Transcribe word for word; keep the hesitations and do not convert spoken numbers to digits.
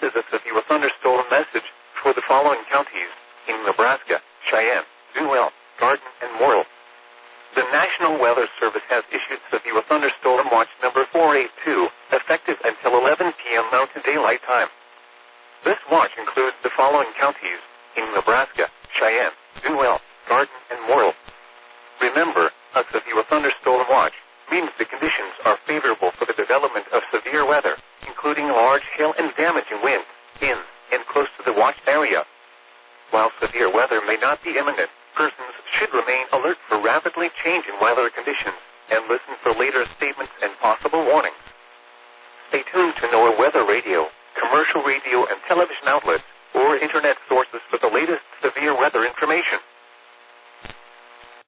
is a severe thunderstorm message for the following counties in Nebraska, Cheyenne, Sewell, Garden, and Morrill. The National Weather Service has issued severe thunderstorm watch number four eighty-two, effective until eleven p.m. Mountain Daylight Time. This watch includes the following counties in Nebraska, Cheyenne, Sewell, Garden, and Morrill. Remember, a severe thunderstorm watch means the conditions are favorable for the development of severe weather, including large hail and damaging winds in and close to the watched area. While severe weather may not be imminent, persons should remain alert for rapidly changing weather conditions and listen for later statements and possible warnings. Stay tuned to NOAA Weather Radio, commercial radio and television outlets, or internet sources for the latest severe weather information.